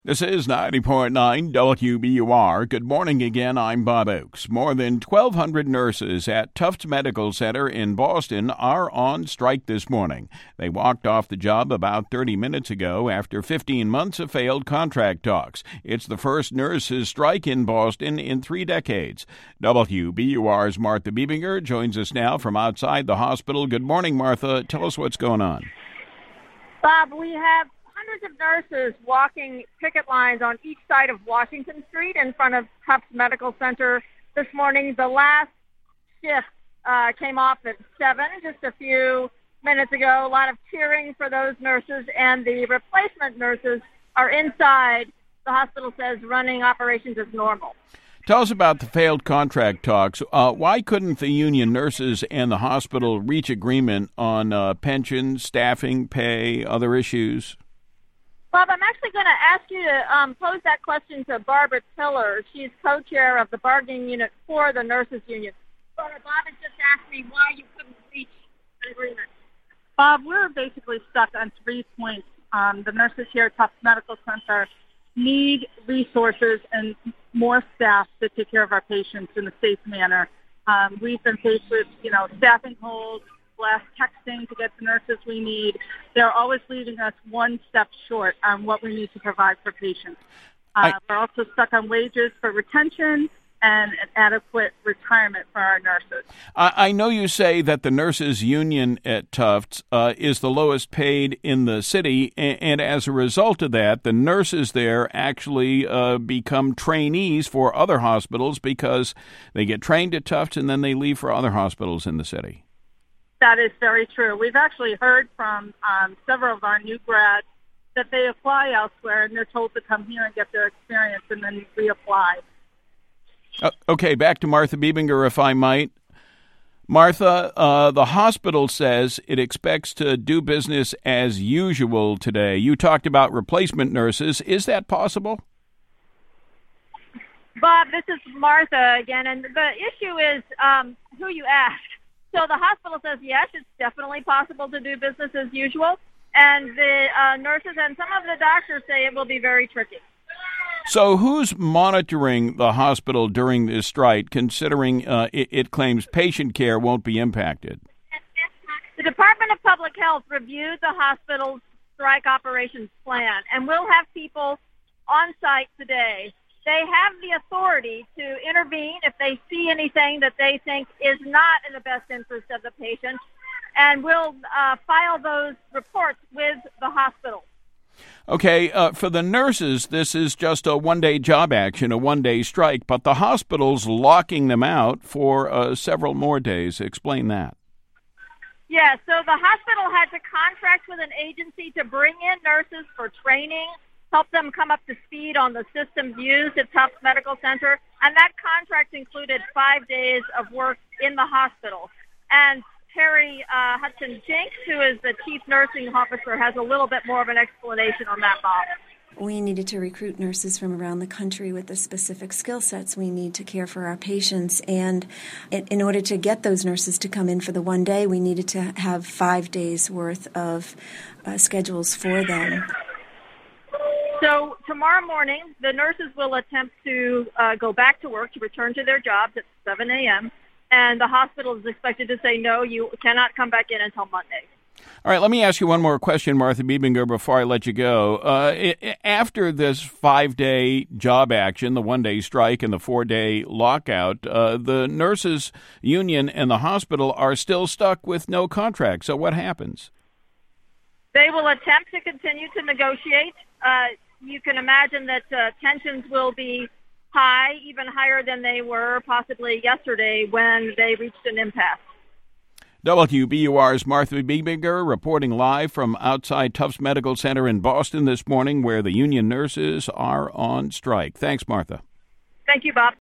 This is 90.9 WBUR. Good morning again. I'm Bob Oakes. More than 1,200 nurses at Tufts Medical Center in Boston are on strike this morning. They walked off the job about 30 minutes ago after 15 months of failed contract talks. It's the first nurses' strike in Boston in 3 decades. WBUR's Martha Biebinger joins us now from outside the hospital. Good morning, Martha. Tell us what's going on. Bob, we have hundreds of nurses walking picket lines on each side of Washington Street in front of Tufts Medical Center this morning. The last shift came off at 7 just a few minutes ago. A lot of cheering for those nurses, and the replacement nurses are inside, the hospital says, running operations as normal. Tell us about the failed contract talks. Why couldn't the union nurses and the hospital reach agreement on pensions, staffing, pay, other issues? Bob, I'm actually going to ask you to pose that question to Barbara Tiller. She's co-chair of the bargaining unit for the nurses union. Bob has just asked me why you couldn't reach an agreement. Bob, we're basically stuck on 3 points. The nurses here at Tufts Medical Center need resources and more staff to take care of our patients in a safe manner. We've been faced with, staffing holes, last texting to get the nurses we need. They're always leaving us one step short on what we need to provide for patients. We're also stuck on wages for retention and an adequate retirement for our nurses. I know you say that the nurses union at Tufts is the lowest paid in the city, and as a result of that, the nurses there actually become trainees for other hospitals because they get trained at Tufts and then they leave for other hospitals in the city. That is very true. We've actually heard from several of our new grads that they apply elsewhere and they're told to come here and get their experience and then reapply. Okay, back to Martha Biebinger, if I might. Martha, the hospital says it expects to do business as usual today. You talked about replacement nurses. Is that possible? Bob, this is Martha again, and the issue is who you ask. So the hospital says, yes, it's definitely possible to do business as usual. And the nurses and some of the doctors say it will be very tricky. So who's monitoring the hospital during this strike, considering it claims patient care won't be impacted? The Department of Public Health reviewed the hospital's strike operations plan, and we'll have people on site today. They have the authority to intervene if they see anything that they think is not in the best interest of the patient, and we'll file those reports with the hospital. Okay, for the nurses, this is just a one-day job action, a one-day strike, but the hospital's locking them out for several more days. Explain that. Yeah, so the hospital had to contract with an agency to bring in nurses for training, help them come up to speed on the systems used at Tufts Medical Center, and that contract included 5 days of work in the hospital. And Terry Hudson-Jinks, who is the chief nursing officer, has a little bit more of an explanation on that, Bob. We needed to recruit nurses from around the country with the specific skill sets we need to care for our patients. And in order to get those nurses to come in for the one day, we needed to have 5 days' worth of schedules for them. So tomorrow morning, the nurses will attempt to go back to work, to return to their jobs at 7 a.m., and the hospital is expected to say, no, you cannot come back in until Monday. All right, let me ask you one more question, Martha Biebinger, before I let you go. After this 5-day job action, the one-day strike and the 4-day lockout, the nurses' union and the hospital are still stuck with no contract. So what happens? They will attempt to continue to negotiate. You can imagine that tensions will be high, even higher than they were possibly yesterday when they reached an impasse. WBUR's Martha Biebinger reporting live from outside Tufts Medical Center in Boston this morning, where the union nurses are on strike. Thanks, Martha. Thank you, Bob.